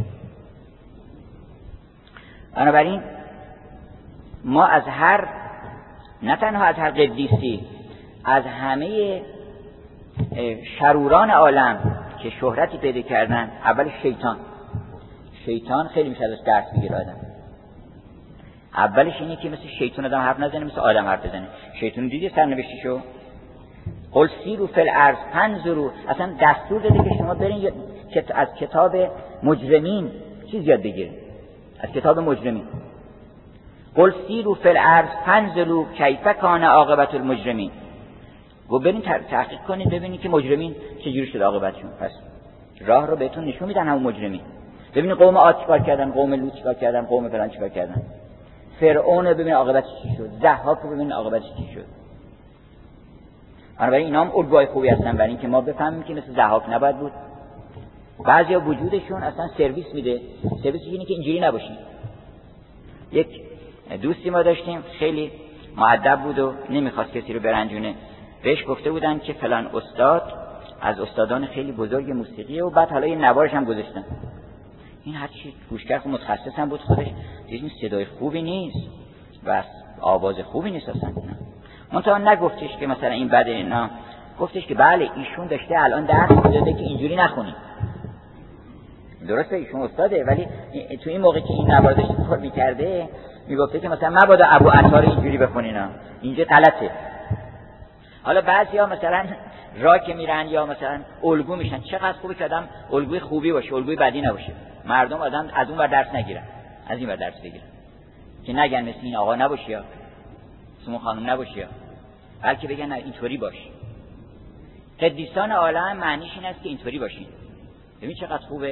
بنابراین ما از نه تنها از هر قدیسی، از همه شروران عالم که شهرتی پیدا کردن، اول شیطان خیلی میشه ازش درس بگیره آدم. اولش اینه که مثل شیطان آدم حرف نزنه، مثل آدم حرف بزنه. شیطان دیدی سرنوشتیشو؟ قل سیروا فی الارض فانظروا، اصلا دستور داده که شما برین از کتاب مجرمین چیز یاد بگیرید، از کتاب مجرمین. قل سیروا فی الارض فانظروا کیف کان عاقبت المجرمین، و برین تحقیق کنید ببینید که مجرمین چجوری شد عاقبتشون. پس راه رو بهتون نشون میدن همون مجرمین. ببینید قوم عاد چیکار کردن، قوم لوط چیکار کردن، قوم فلان چیکار کردن، فرعون رو ببین عاقبتش چی شد، ضحاک رو ببین عاقبتش چی شد. بنابراین اینا هم الگوهای خوبی هستن برای اینکه ما بفهمیم که مثل ضحاک نباید بود. بعضیا وجودشون اصلا سرویس میده، سرویس اینه که اینجوری نباشین. یک دوستی ما داشتیم خیلی مؤدب بود و نمیخواست کسی رو برنجونه. بهش گفته بودن که فلان استاد از استادان خیلی بزرگ موسیقیه و بعد حالا یه نوارش هم گذاشتن. این هرچی گوشگر خود متخصص هم بود خودش دیدیم صدای خوبی نیست و آواز خوبی نیست اصلا. منتها نگفتش که مثلا این بده، نه، گفتش که بله ایشون داشته الان درس میداده که اینجوری نخونید. درسته ایشون استاده، ولی تو این موقع که این نوار داشته کار میکرده میگفته که مثلا مبادا ابو عطار اینجوری بخونینا، اینجا غلطه. حالا بعضیا مثلا راه که میرن یا مثلا الگو میشن، چقدر خوبه که آدم الگوی خوبی باشه، الگوی بدی نباشه. مردم آدم از اون ور درس نگیرن، از این ور درس بگیرن، که نگن مثل این آقا نباشی یا مثل خانم نباشی، بلکه بگن اینطوری باش. قدیسان عالم معنیش این است که اینطوری باشین. ببین چقدر خوبه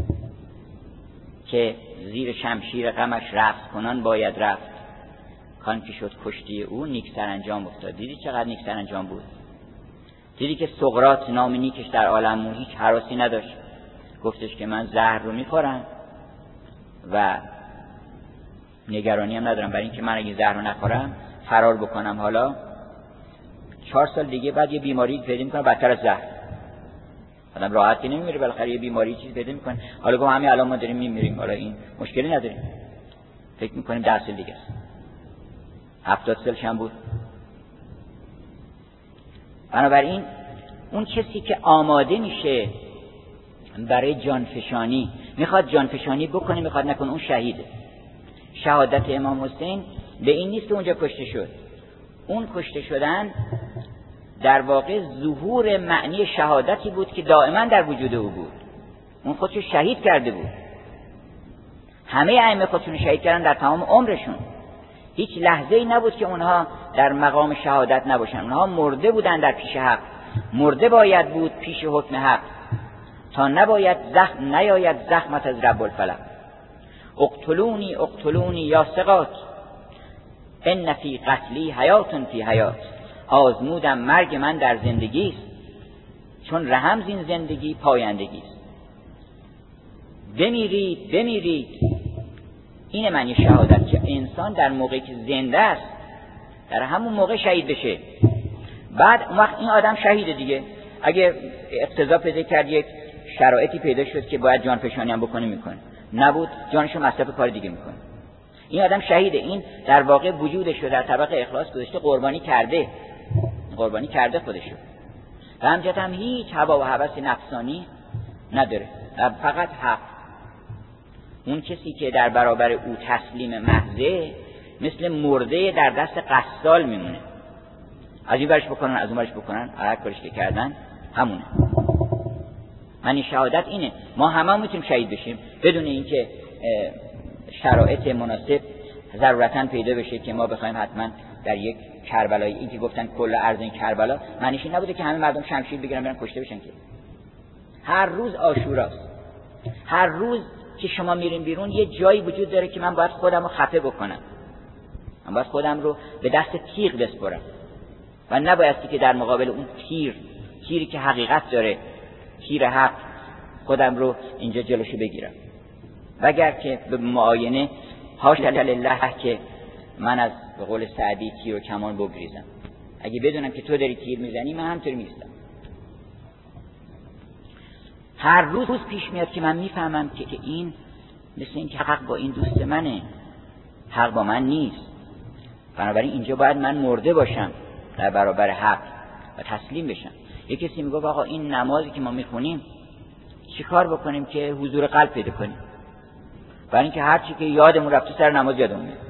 که زیر شمشیر غمش رفت کنان باید رفت، کان که شد کشتی او نیک سرانجام افتاد. دیدی چقدر نیک سرانجام بود؟ دیدی که سقراط نام نیکش در عالم هیچ هراسی نداشت، گفتش که من زهر رو میخورم و نگرانی هم ندارم برای اینکه من اگه زهر رو نخورم فرار بکنم، حالا 4 سال دیگه بعد یه بیماری پیدا میکنه بدتر از زهر. آدم راحت که نمیمیره، بالاخره یه بیماری چیز پیدا میکنه. حالا گفت همین الان ما داریم میمیریم، حالا این مشکلی نداریم، فکر میکنیم 10 سال دیگه است. 70 سالش هم بود. بنابراین اون کسی که آماده میشه برای جانفشانی، میخواد جانفشانی بکنه میخواد نکنه، اون شهیده. شهادت امام حسین به این نیست که اونجا کشته شد، اون کشته شدن در واقع ظهور معنی شهادتی بود که دائما در وجود او بود. اون خودشو شهید کرده بود. همه ائمه خودشون شهید کردن در تمام عمرشون. هیچ لحظه‌ای نبود که اونها در مقام شهادت نباشن. اونها مرده بودن در پیش حق. مرده باید بود پیش حکم حق، تا نیاید زخمت از رب الفلق. اقتلونی اقتلونی یا ثقات، ان فی قتلی حیات فی حیات. آزمودم مرگ من در زندگی است، چون رحم زین زندگی پایندگی است. بمیرید بمیرید. این معنی شهادت، که انسان در موقعی که زنده است در همون موقع شهید بشه. بعد اون وقت این آدم شهیده دیگه. اگه اقتضا پیدا کرد، یک شرایطی پیدا شد که باید جان فشانی هم بکنه میکنه، نبود جانشو مصرف کار دیگه میکنه، این آدم شهیده. این در واقع وجودش رو در طبق اخلاص گذاشته، قربانی کرده خودشو. و همجت هم هیچ هوا و هوس نفسانی نداره، فقط حق. اون کسی که در برابر او تسلیم محضه، مثل مرده در دست قصال میمونه. از این برش بکنن از اون برش بکنن، هر کارش که کردن همونه. معنی شهادت اینه. ما همه میتونیم شهید بشیم بدون اینکه شرایط مناسب ضرورتاً پیدا بشه که ما بخوایم حتما در یک کربلایی، این که گفتن کل ارض این کربلا، معنیش این نبوده که همه مردم شمشیر بگیرن برن کشته بشن. که هر روز عاشوراست. هر روز که شما میرین بیرون یه جایی وجود داره که من باید خودم رو خفه بکنم، من باید خودم رو به دست تیغ بسپرم و نبایستی که در مقابل اون تیری که حقیقت داره، تیر حق، خودم رو اینجا جلوشو بگیرم. وگر که به معاینه حاشا لله که من از به قول سعدی تیر و کمان بگریزم. اگه بدونم که تو داری تیر میزنی، من همطوری میستم. هر روز پیش میاد که من میفهمم که این مثل این که حق با این دوست منه، حق با من نیست. بنابراین اینجا باید من مرده باشم در برابر حق و تسلیم بشم. یک کسی میگه آقا این نمازی که ما میخونیم چی کار بکنیم که حضور قلب پیدا کنیم؟ برای اینکه هرچی که یادمون رفته سر نماز یادمون میاد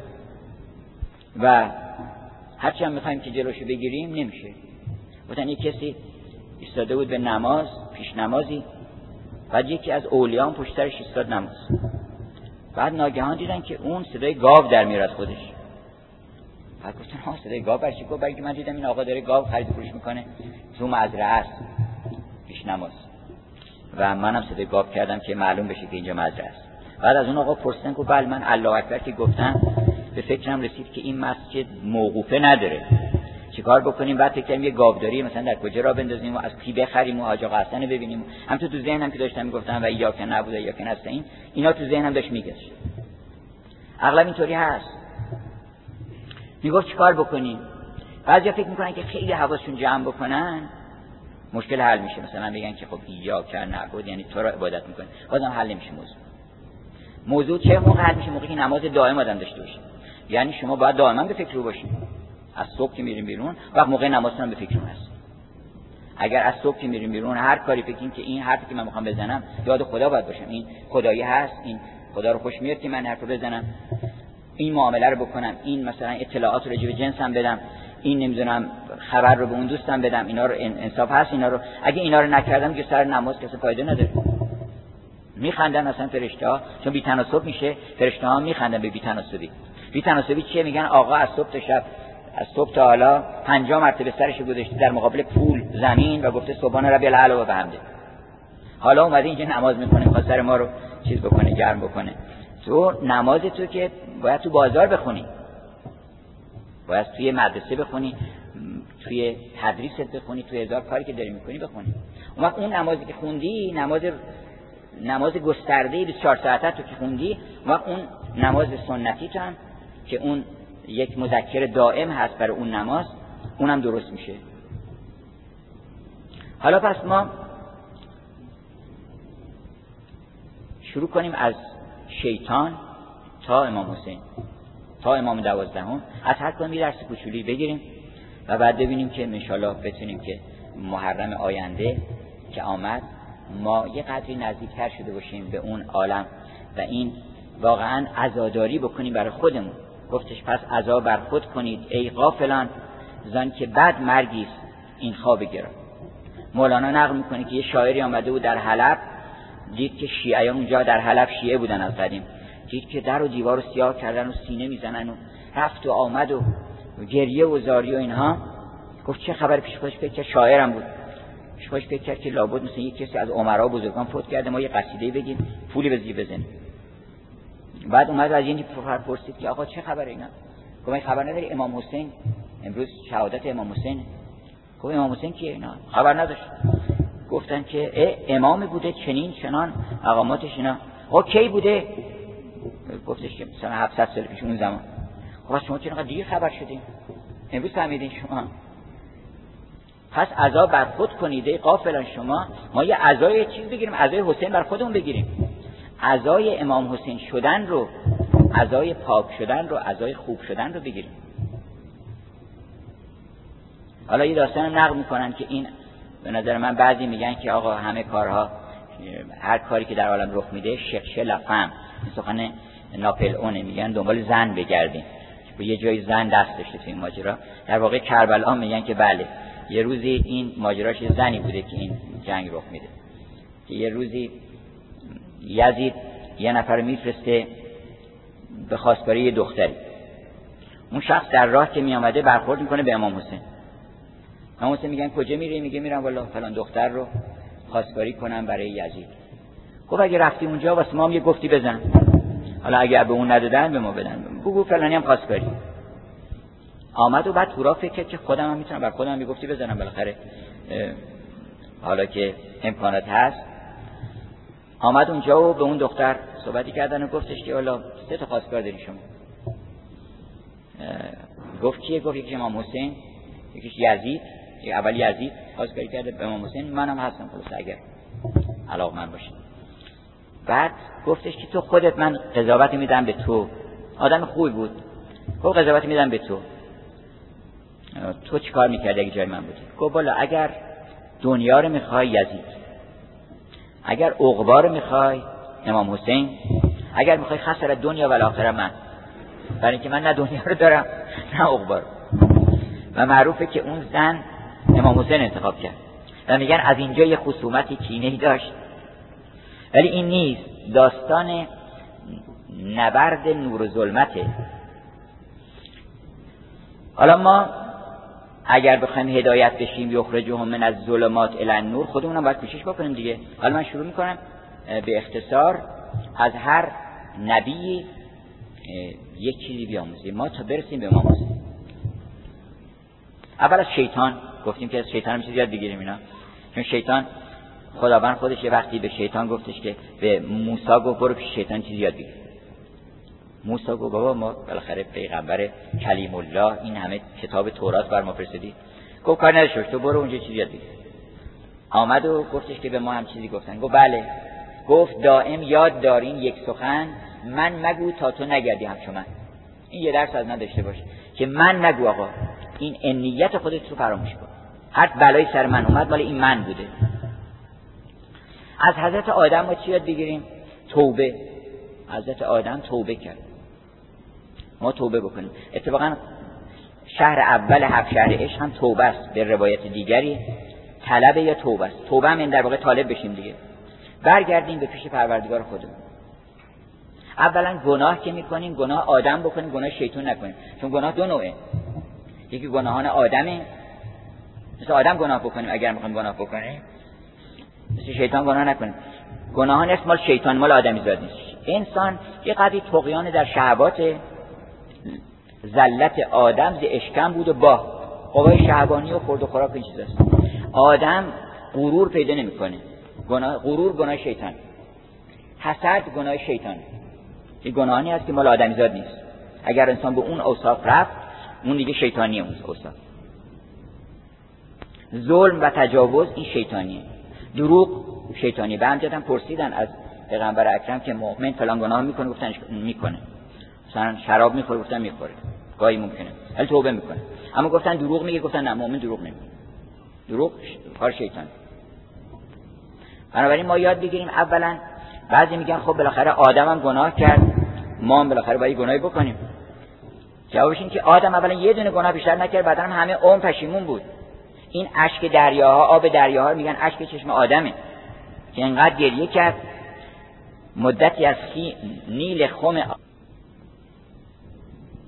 و هرچی هم میخوایم که جلوشو بگیریم نمیشه. مثلا یک کسی ایستاده بود به نماز، پیش نمازی، بعد یکی از اولیان پشت سرش ایستاد نماز. بعد ناگهان دیدن که اون صدای گاو در میاد از خودش. بعد گفتن ها صدای گاو برای چی؟ گفت برای اینکه من دیدم این آقا داره گاو خرید فروش میکنه تو مزرعه است پیش نماز و منم صدای گاو کردم که معلوم بشه که اینجا مزرعه است. بعد از اون آقا پرسیدن که بله من الله اکبر که گفتم به فکرم رسید که این مسجد موقوفه نداره، چیکار بکنیم؟ بعد فکر کردیم یه گاوداری مثلا در کجا را بندازیم و از کی بخریم و حاج آقا حسن ببینیم. همون تو ذهنم که داشتم میگفتم و یا که نبوده یا که نستین، اینا تو ذهنم داشت میگشت. اغلب اینطوری هست. میگفت چیکار بکنیم؟ بعضیا فکر میکنن که خیلی حواسشون جمع بکنن مشکل حل میشه. مثلا بگن که خب یا که نبود یعنی تو را عبادت میکنی، بازم حل نمیشه موضوع چه موقع حل میشه؟ موقعی که نماز دائم آدم داشته باشه. یعنی شما باید دائما به فکر رو باشید. از صبح که میریم بیرون و موقع نمازتون به فکر هست. اگر از صبح که میریم بیرون هر کاری فکریم که این حرفی که من میخوام بزنم یاد خدا باید باشم، این خدایی هست، این خدا رو خوش میاد که من حرفو بزنم، این معامله رو بکنم، این مثلا اطلاعات راجع به جنسم بدم، این نمیدونم خبر رو به اون دوستم بدم، اینا رو انصاف هست اینا رو. اگه اینا رو نکردم که سر نماز کسی فایده نداره. میخندن اصلا فرشته‌ها، چون بی‌تناسب میشه، فرشته‌ها میخندن به بی‌تناسبی. بی‌تناسبی چیه؟ میگن آقا از صبح تا شب، از صبح تا حالا 50 مرتبه سرش گذاشته در مقابل پول زمین و گفته سبحان ربی الاعلی و بحمده. حالا اومده اینجا نماز میکنه، میخواد سر ما رو چیز بکنه، گرم بکنه. تو نماز تو که باید تو بازار بخونی، باید توی مدرسه بخونی، توی تدریست بخونی، توی هزار کاری که داری میکنی بخونی. اون وقت اون نمازی که خوندی، نماز گسترده 24 ساعته تو که خوندی، اون وقت اون نماز سنتی تو هم که اون یک مذکر دائم هست برای اون نماز، اونم درست میشه. حالا پس ما شروع کنیم از شیطان تا امام حسین تا امام 12، از هر کدوم یه درس کوچولی بگیریم و بعد ببینیم که انشالله بتونیم که محرم آینده که آمد ما یه قدری نزدیکتر شده باشیم به اون عالم و این واقعا عزاداری بکنیم برای خودمون. گفتش پس عزا بر خود کنید ای غافلان زان که بد مرگیست این خواب گران. مولانا نقل میکنه که یه شاعری آمده بود در حلب دید که شیعیان اونجا در حلب شیعه بودن از قدیم، دید که در و دیوار رو سیاه کردن و سینه میزنن و رفت و آمد و گریه و زاری و اینها. گفت چه خبر؟ پیش خودش فکر کرد، شاعرم بود، پیش خودش فکر کرد که لابد مثلا یک کسی از امرا بزرگان فوت کرده، ما یه قصیده بگیم پولی به زیر بزنیم. بعد اومد از این پرسید که آقا چه خبره اینا؟ گفت خبر نداری امام حسین امروز شهادت امام حسین؟ گفت امام حسین کیه؟ اینا خبر نداشت. گفتن که امامی بوده چنین چنان مقاماتش اینا. خب کی بوده؟ گفتش که مثلا 700 سال پیش اون زمان. خب شما چرا دیر خبر شدین؟ امروز فهمیدین شما؟ پس عزا بر خود کنید غافلان شما. ما یه عزای چیز بگیریم، عزای حسین بر خودمون بگیریم. عزای امام حسین شدن رو، عزای پاک شدن رو، عزای خوب شدن رو بگیریم. حالا یه داستان نقل میکنن که این به نظر من بعضی میگن که آقا همه کارها، هر کاری که در عالم رخ میده شقشه لفهم، این سخن ناپلئون، میگن دنبال زن بگردیم. یه جای زن دست داشته تو این ماجرا. در واقع کربلا میگن که بله یه روزی این ماجراش زنی بوده که این جنگ رخ میده، که یه روزی یزید یه نفر میفرسته به خواستگاری یه دختری. اون شخص در راه که میامده برخورد میکنه به امام حسین. امام حسین میگن کجا میری؟ میگه میرم والا فلان دختر رو خواستگاری کنم برای یزید. گفت اگه رفتی اونجا واسه ما هم یه گفتی بزن، حالا اگه به اون ندادن به ما بدن، بگو فلانی هم خواستگاری. آمد و بعد تو راه فکر کرد که خودم هم میتونم بر خودم یه گفتی بزنم، بالاخره حالا که امکانات هست. آمد اونجا و به اون دختر صحبتی کردن و گفتش که والا 3 تا خواستگار داری شما. گفت کیه؟ گفت یکیش امام حسین، یکیش یزید. اول یزید خواستگاری کرده به امام حسین، منم هستم خلاص اگر علاقه‌مند باشی. بعد گفتش که تو خودت، من قضاوت میدم به تو، آدم خوبی بود، گفت قضاوت میدم به تو چیکار میکردی اگه جای من بودی؟ گفت والا اگر دنیا رو میخوای یزید، اگر عقبا رو میخوای امام حسین، اگر میخوای خسر دنیا و آخره من، برای اینکه من نه دنیا رو دارم نه عقبا رو. و معروفه که اون زن امام حسین انتخاب کرد و میگن از اینجا یه خصومتی کینه‌ای داشت. ولی این نیست، داستان نبرد نور و ظلمته. حالا ما اگر بخوایم هدایت بشیم یخرجهم من الظلمات الی النور، خودمونم باید کوشش بکنیم دیگه. حالا من شروع میکنم به اختصار از هر نبی یک چیزی بیاموزیم ما تا برسیم به امام حسین. اول از شیطان گفتیم که از شیطان چیزی یاد بگیریم اینا، چون شیطان خداوند خودش یه وقتی به شیطان گفتش که به موسی گفت برو پیش شیطان چیزی یاد بگیر. موسی گفت بابا ما بالاخره پیغمبر کلیم الله، این همه کتاب تورات بر ما فرستادی. گفت کار نداشت، تو برو اونجا چیزی یاد بگیر. آمد و گفتش که به ما هم چیزی گفتن. گفت بله. گفت دائم یاد دارین یک سخن، من مگو تا تو نگردی همچو من. این یه درس از من داشته باش که من نگو آقا، این انیت خودت رو فراموش کن. هر بلایی سر من اومد ولی این من بوده. از حضرت آدم ما چی یاد بگیریم؟ توبه. حضرت آدم توبه کرد، ما توبه بکنیم. اتفاقا شهر اول 7 شهر عشق هم توبه است، به روایت دیگری طلب یا توبه است. توبه هم این در واقع طالب بشیم دیگه، برگردیم به پیش پروردگار خودمون. اولا گناه که میکنیم گناه آدم بکنیم، گناه شیطان نکنیم، چون گناه 2 نوعه. یکی گناهان آدمه، مثل آدم گناه بکنیم اگر میخوایم گناه بکنیم، مثل شیطان گناه نکنیم. گناهان است مال شیطان، مال آدمی زاد نیست. انسان یه قدری طغیان در شهوات، زلت آدم ز اشکم بود و با قوای شهوانی و خورد و خوراک این چیزاست. آدم غرور پیدا نمیکنه. غرور گناه شیطان، حسد گناه شیطان. این گناهانی است که مال آدمی زاد نیست. اگر انسان به اون اوصاف رفت، اون دیگه شیطانیه. اون اوصاف ظلم و تجاوز این شیطانیه. دروغ شیطانی. به همجد هم پرسیدن از پیغمبر اکرم که مؤمن فلان گناه میکنه، گفتن میکنه. مثلا شراب میخوره، گفتن میخوره، گاهی ممکنه، ولی توبه میکنه. اما گفتن دروغ میگه، گفتن نه مؤمن دروغ نمیگه، دروغ کار شیطان. بنابراین ما یاد بگیریم. اولا بعضی میگن خب بالاخره آدم هم گناه کرد، ما هم بالاخره باید گناهی بکنیم. جوابش این که آدم اولا یه دونه گناه بیشتر نکرد، بعدن همه عمر پشیمون بود. این اشک دریاها، آب دریاها میگن اشک چشم آدمه که انقدر گریه کرد مدتی از نیل خم